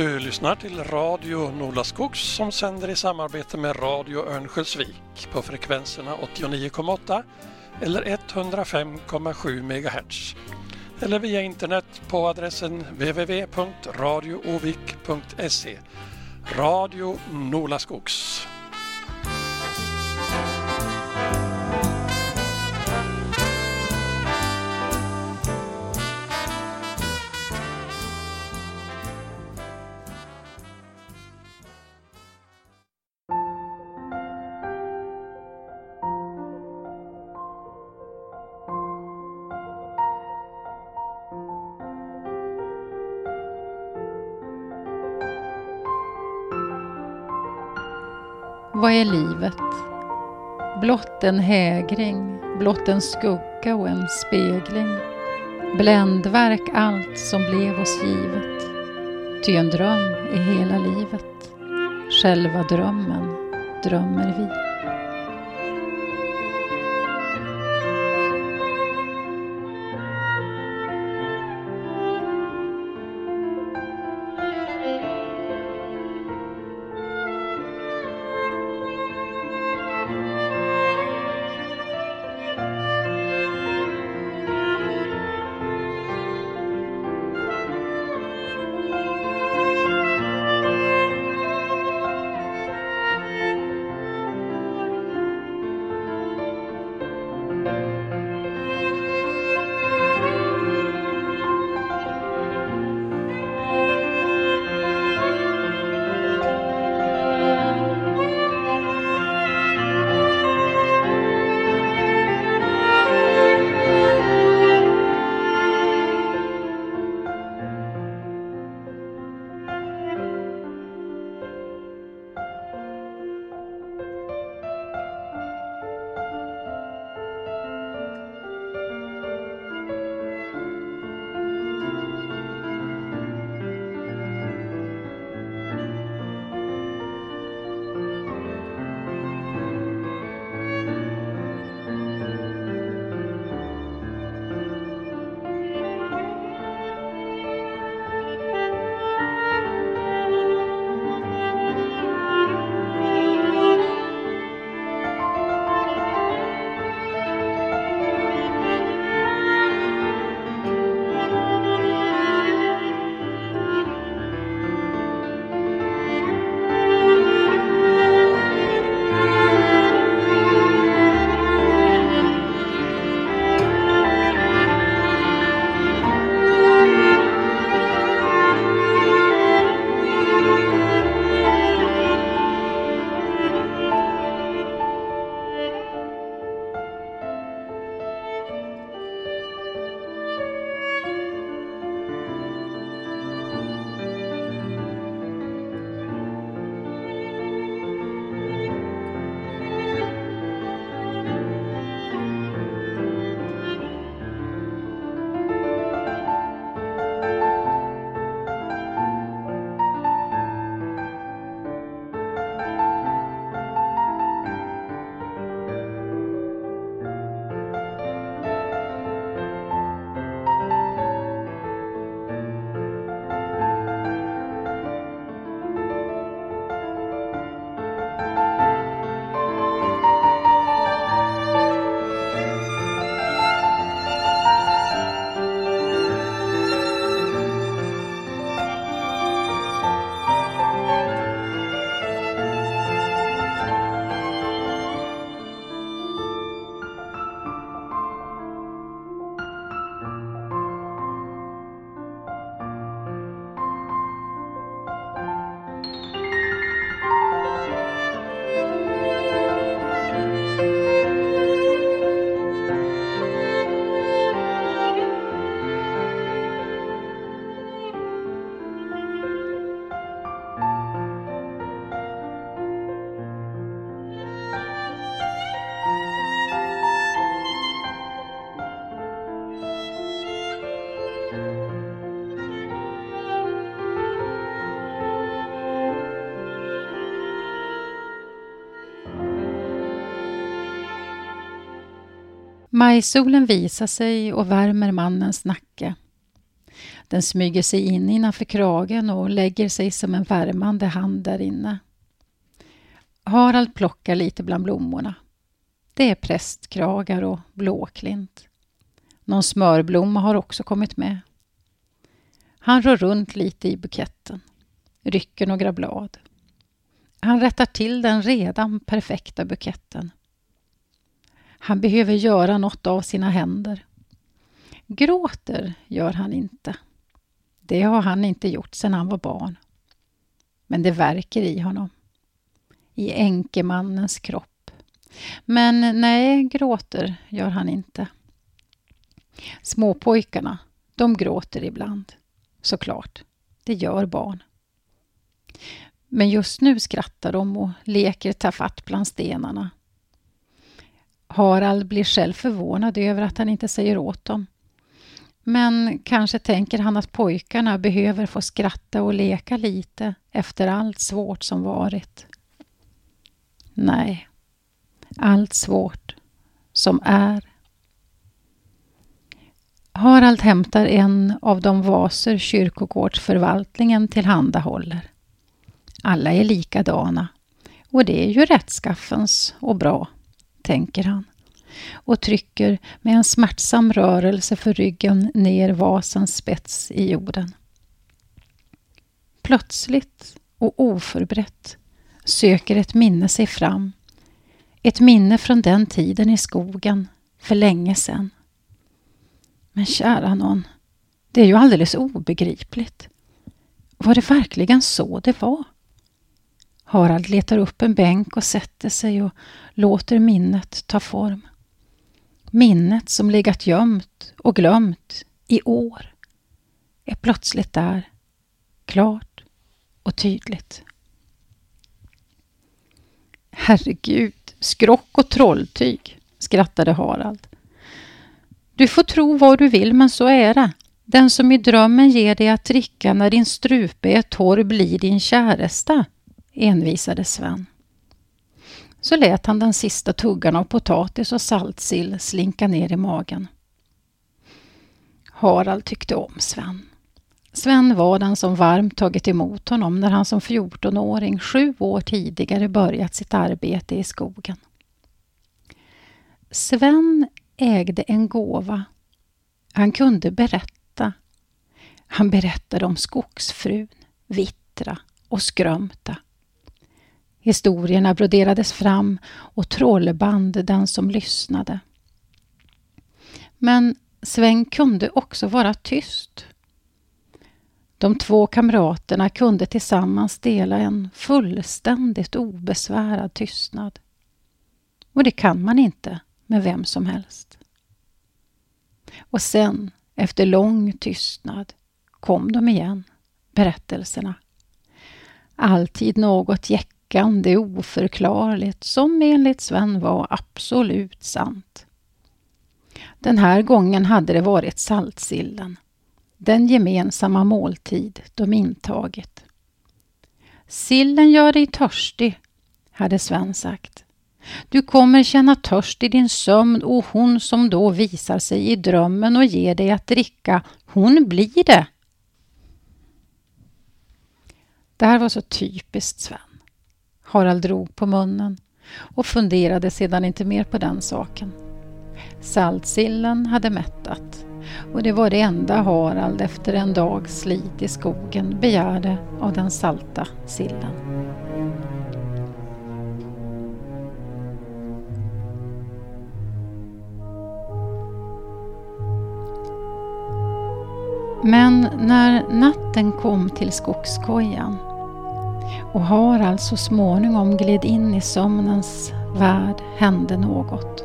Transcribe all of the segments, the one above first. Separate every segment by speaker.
Speaker 1: Du lyssnar till Radio Nolaskogs som sänder i samarbete med Radio Örnsköldsvik på frekvenserna 89,8 eller 105,7 MHz. Eller via internet på adressen www.radioovik.se. Radio Nolaskogs.
Speaker 2: Vad är livet? Blott en hägring, blott en skugga och en spegling. Bländverk allt som blev oss givet. Ty en dröm är hela livet. Själva drömmen drömmer vi. Majsolen visar sig och värmer mannens nacke. Den smyger sig in innanför kragen och lägger sig som en värmande hand där inne. Harald plockar lite bland blommorna. Det är prästkragar och blåklint. Någon smörblomma har också kommit med. Han rör runt lite i buketten. Rycker några blad. Han rättar till den redan perfekta buketten. Han behöver göra något av sina händer. Gråter gör han inte. Det har han inte gjort sedan han var barn. Men det värker i honom. I änkemannens kropp. Men nej, gråter gör han inte. Småpojkarna, de gråter ibland. Såklart, det gör barn. Men just nu skrattar de och leker tafatt bland stenarna. Harald blir själv förvånad över att han inte säger åt dem. Men kanske tänker han att pojkarna behöver få skratta och leka lite efter allt svårt som varit. Nej, allt svårt som är. Harald hämtar en av de vaser kyrkogårdsförvaltningen tillhandahåller. Alla är likadana och det är ju rättskaffens och bra, tänker han. Och trycker med en smärtsam rörelse för ryggen ner vasens spets i jorden. Plötsligt och oförberett söker ett minne sig fram. Ett minne från den tiden i skogen för länge sedan. Men kära någon, det är ju alldeles obegripligt. Var det verkligen så det var? Harald letar upp en bänk och sätter sig och låter minnet ta form. Minnet som legat gömt och glömt i år är plötsligt där, klart och tydligt. Herregud, skrock och trolltyg, skrattade Harald. Du får tro vad du vill, men så är det. Den som i drömmen ger dig att dricka när din strupe är torr blir din käresta, envisade Sven. Så lät han den sista tuggan av potatis och saltsill slinka ner i magen. Harald tyckte om Sven. Sven var den som varmt tagit emot honom när han som 14-åring 7 år tidigare börjat sitt arbete i skogen. Sven ägde en gåva. Han kunde berätta. Han berättade om skogsfrun, Vittra och Skrömta. Historierna broderades fram och trollband den som lyssnade. Men Sven kunde också vara tyst. De 2 kamraterna kunde tillsammans dela en fullständigt obesvärad tystnad. Och det kan man inte med vem som helst. Och sen, efter lång tystnad, kom de igen, berättelserna. Alltid något jäckande, oförklarligt, som enligt Sven var absolut sant. Den här gången hade det varit saltsillen, den gemensamma måltid de intagit. Sillen gör dig törstig, hade Sven sagt. Du kommer känna törst i din sömn och hon som då visar sig i drömmen och ger dig att dricka, hon blir det. Det här var så typiskt Sven. Harald drog på munnen och funderade sedan inte mer på den saken. Saltsillen hade mättat och det var det enda Harald efter en dags slit i skogen begärde av den salta sillen. Men när natten kom till skogskojan och Harald så småningom gled in i sömnens värld hände något.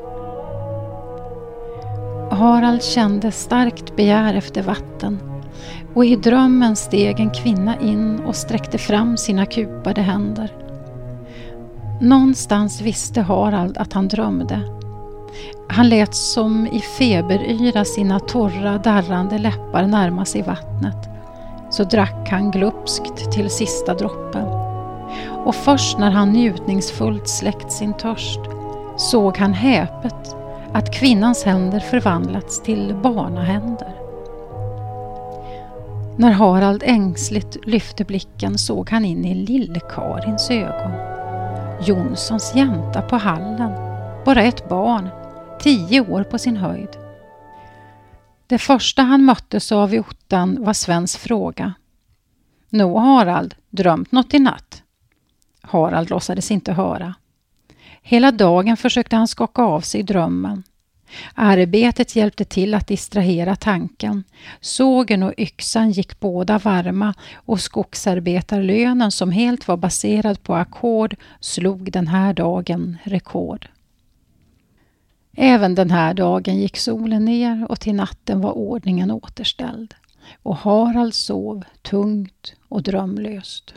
Speaker 2: Harald kände starkt begär efter vatten och i drömmen steg en kvinna in och sträckte fram sina kupade händer. Någonstans visste Harald att han drömde. Han lät som i feberyra sina torra, darrande läppar närma sig vattnet. Så drack han glupskt till sista droppen. Och först när han njutningsfullt släckt sin törst såg han häpet att kvinnans händer förvandlats till barnahänder. När Harald ängsligt lyfte blicken såg han in i Lill-Karins ögon. Jonssons jänta på hallen, bara ett barn, 10 år på sin höjd. Det första han möttes av i ottan var Svens fråga. Nå Harald, drömt något i natt? Harald låtsades inte höra. Hela dagen försökte han skaka av sig drömmen. Arbetet hjälpte till att distrahera tanken. Sågen och yxan gick båda varma och skogsarbetarlönen som helt var baserad på ackord slog den här dagen rekord. Även den här dagen gick solen ner och till natten var ordningen återställd. Och Harald sov tungt och drömlöst.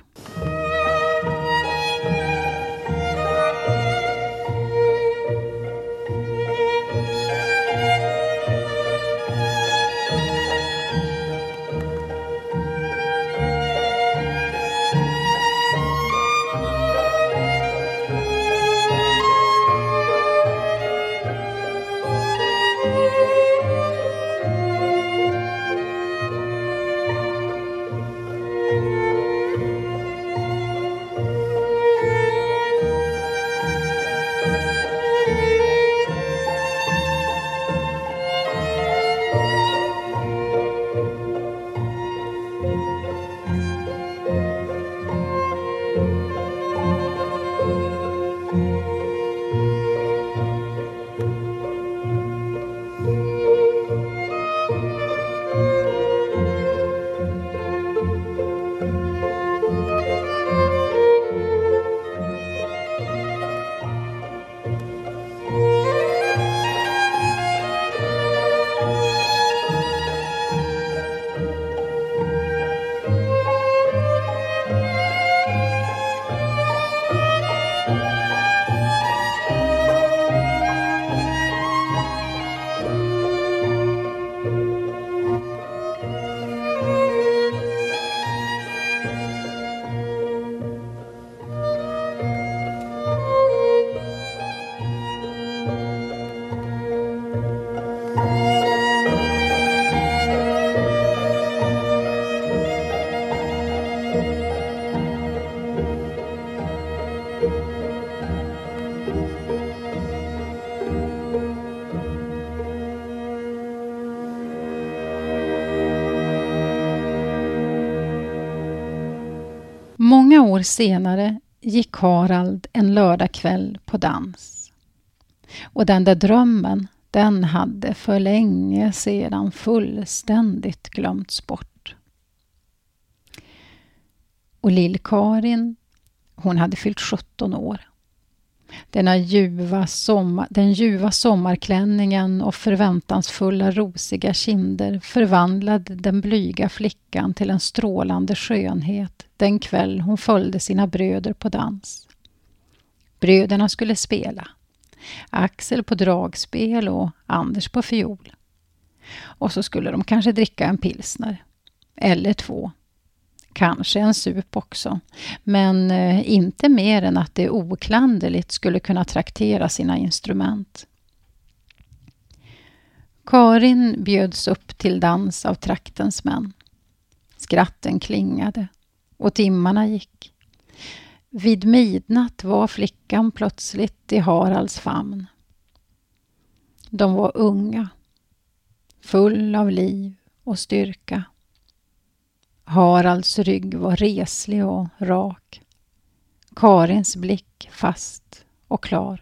Speaker 2: Många år senare gick Harald en lördagkväll på dans. Och den där drömmen, den hade för länge sedan fullständigt glömts bort. Och Lill-Karin, hon hade fyllt 17 år. Den ljuva sommarklänningen och förväntansfulla rosiga kinder förvandlade den blyga flickan till en strålande skönhet den kväll hon följde sina bröder på dans. Bröderna skulle spela. Axel på dragspel och Anders på fiol. Och så skulle de kanske dricka en pilsner. Eller 2. Kanske en sup också. Men inte mer än att det oklanderligt skulle kunna traktera sina instrument. Karin bjöds upp till dans av traktens män. Skratten klingade och timmarna gick. Vid midnatt var flickan plötsligt i Haralds famn. De var unga, full av liv och styrka. Haralds rygg var reslig och rak. Karins blick fast och klar.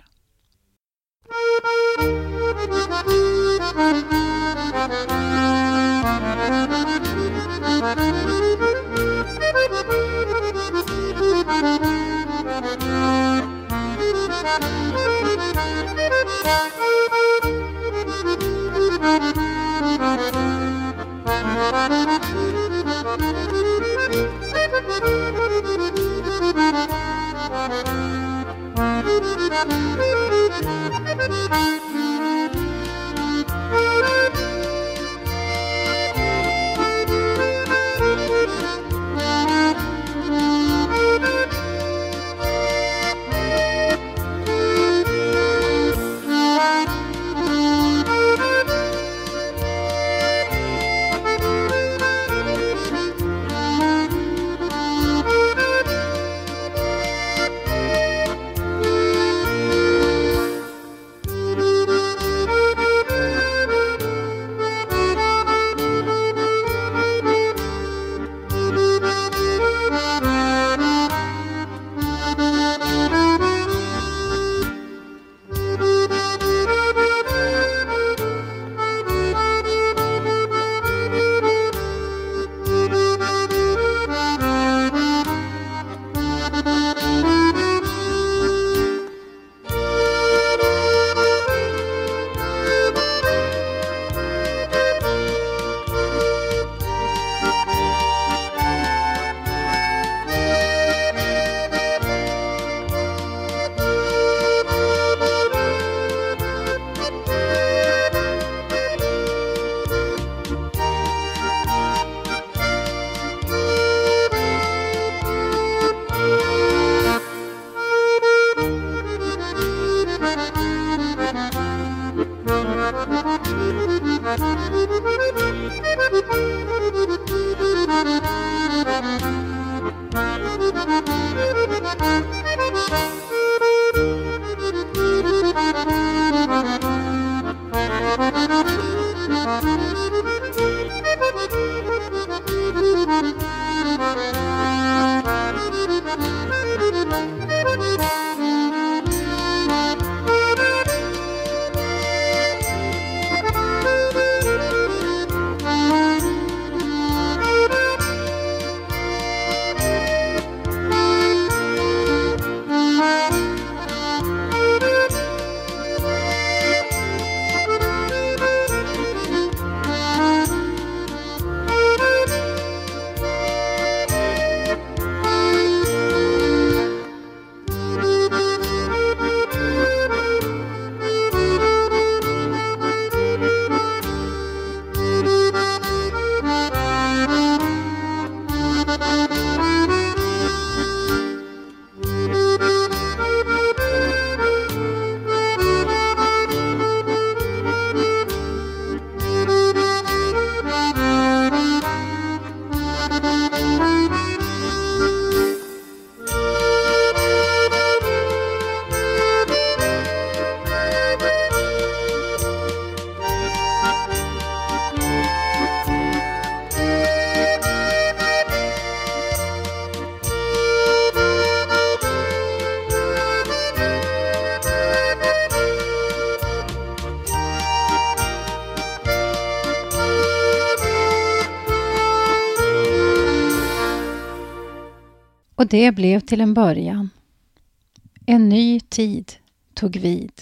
Speaker 2: Och det blev till en början. En ny tid tog vid.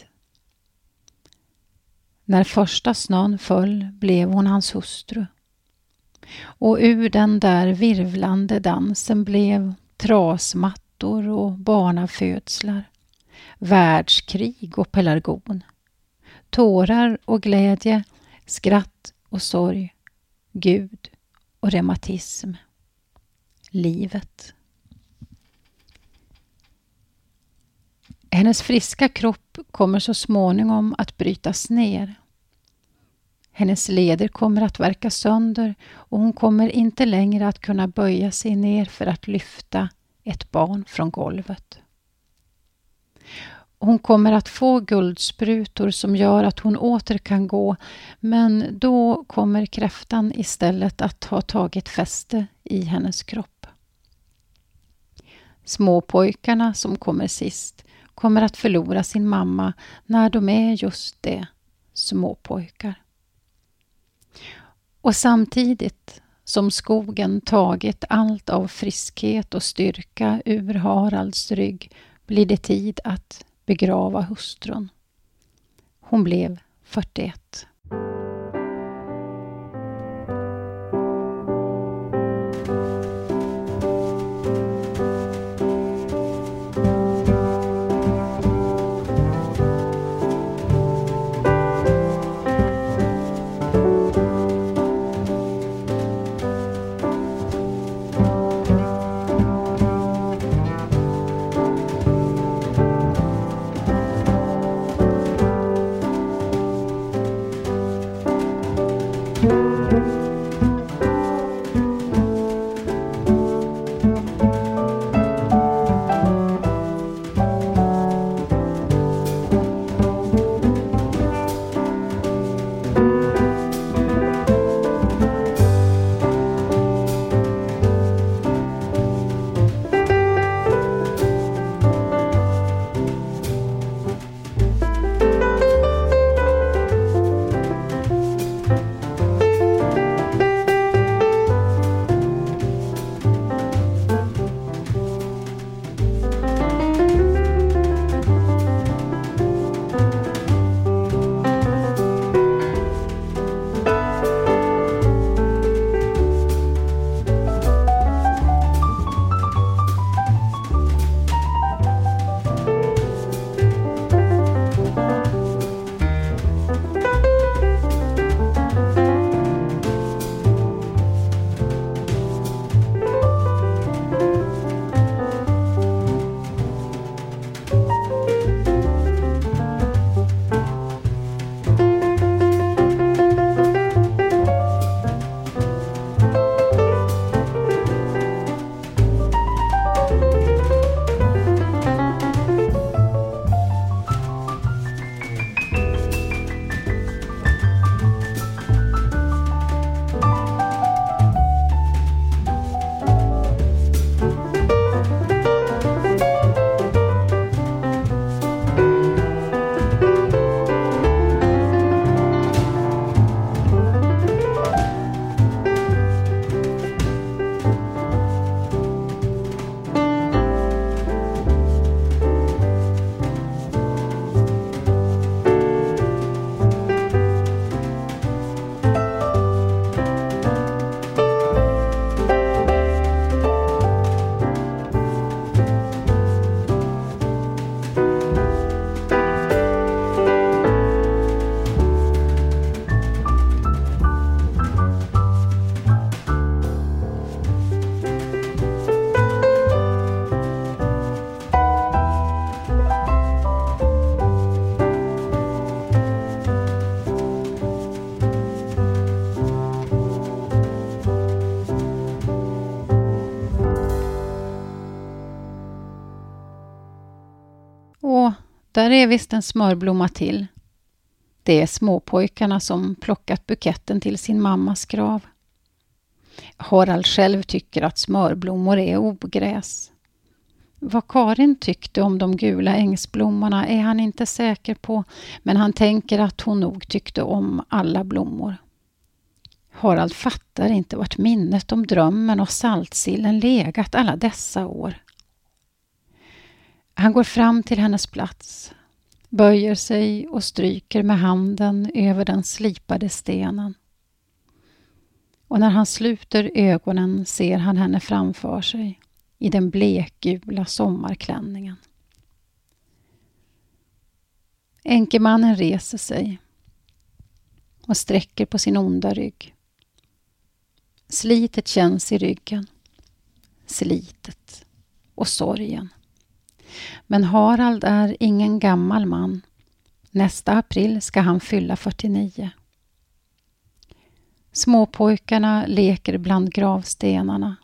Speaker 2: När första snön föll blev hon hans hustru. Och ur den där virvlande dansen blev trasmattor och barnafödslar, världskrig och pelargon, tårar och glädje, skratt och sorg, Gud och reumatism, livet. Hennes friska kropp kommer så småningom att brytas ner. Hennes leder kommer att verka sönder och hon kommer inte längre att kunna böja sig ner för att lyfta ett barn från golvet. Hon kommer att få guldsprutor som gör att hon åter kan gå, men då kommer kräftan istället att ha tagit fäste i hennes kropp. Småpojkarna som kommer sist kommer att förlora sin mamma när de är just det, småpojkar. Och samtidigt som skogen tagit allt av friskhet och styrka ur Haralds rygg blir det tid att begrava hustrun. Hon blev 41. Och där är visst en smörblomma till. Det är småpojkarna som plockat buketten till sin mammas grav. Harald själv tycker att smörblommor är ogräs. Vad Karin tyckte om de gula ängsblommorna är han inte säker på, men han tänker att hon nog tyckte om alla blommor. Harald fattar inte vart minnet om drömmen och saltsillen legat alla dessa år. Han går fram till hennes plats, böjer sig och stryker med handen över den slipade stenen. Och när han sluter ögonen ser han henne framför sig i den blekgula sommarklänningen. Enkemannen reser sig och sträcker på sin onda rygg. Slitet känns i ryggen. Slitet och sorgen. Men Harald är ingen gammal man. Nästa april ska han fylla 49. Småpojkarna leker bland gravstenarna.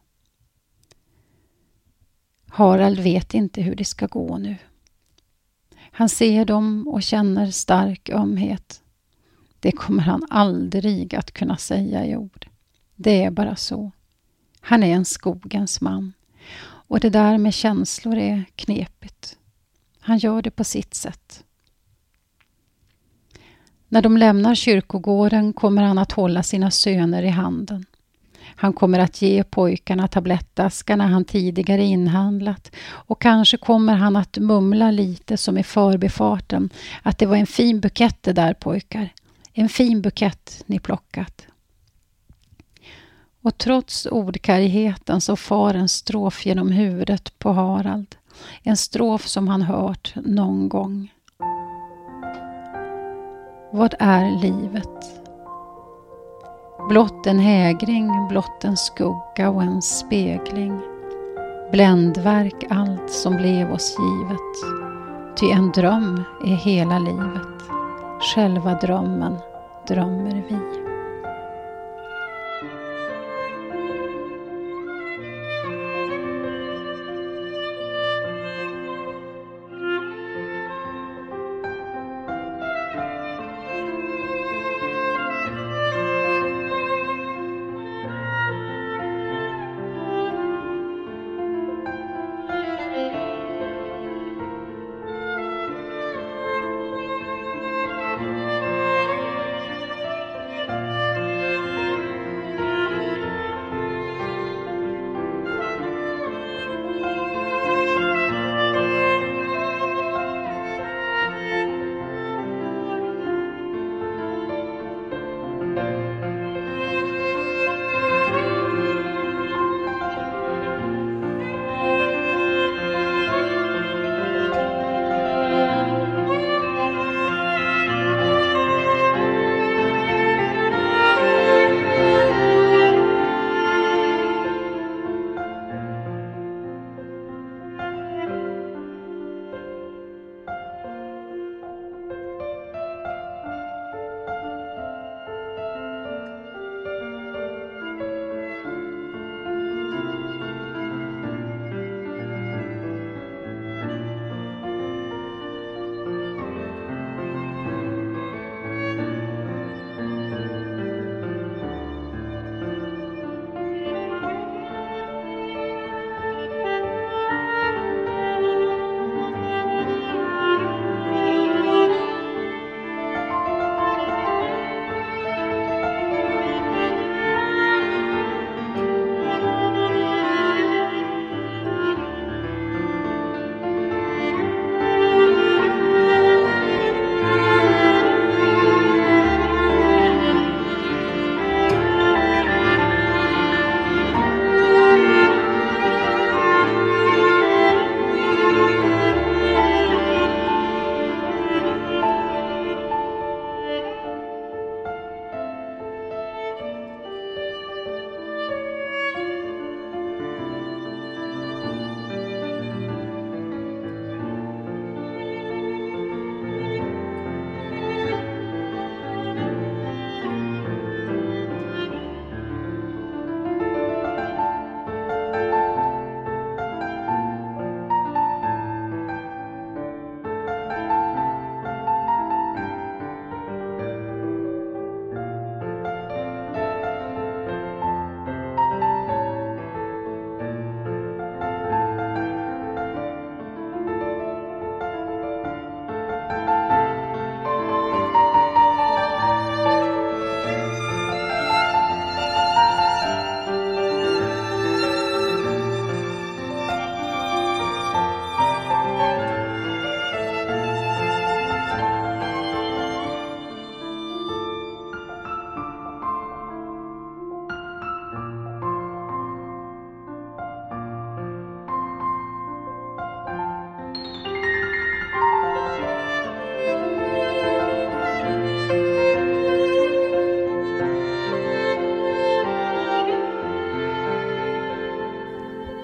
Speaker 2: Harald vet inte hur det ska gå nu. Han ser dem och känner stark ömhet. Det kommer han aldrig att kunna säga i ord. Det är bara så. Han är en skogens man. Och det där med känslor är knepigt. Han gör det på sitt sätt. När de lämnar kyrkogården kommer han att hålla sina söner i handen. Han kommer att ge pojkarna tablettaskarna han tidigare inhandlat och kanske kommer han att mumla lite som i förbifarten att det var en fin bukett det där pojkar. En fin bukett ni plockat. Och trots ordkargheten så far en strof genom huvudet på Harald. En strof som han hört någon gång. Vad är livet? Blott en hägring, blott en skugga och en spegling. Bländverk allt som blev oss givet. Ty en dröm är hela livet. Själva drömmen drömmer vi.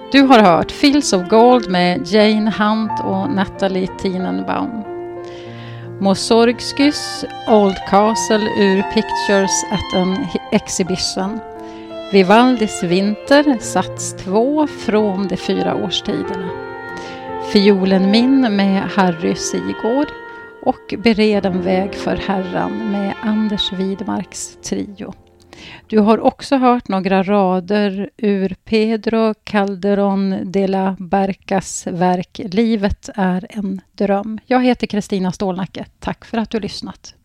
Speaker 2: Du har hört Fields of Gold med Jane Hunt och Natalie Tenenbaum. Mussorgskys Old Castle ur Pictures at an Exhibition. Vivaldis Vinter, sats 2 från de 4 årstiderna. Fiolen min med Harry Sigård och Bered en väg för Herran med Anders Widmarks trio. Du har också hört några rader ur Pedro Calderón de la Barcas verk Livet är en dröm. Jag heter Kristina Stålnacke. Tack för att du lyssnat.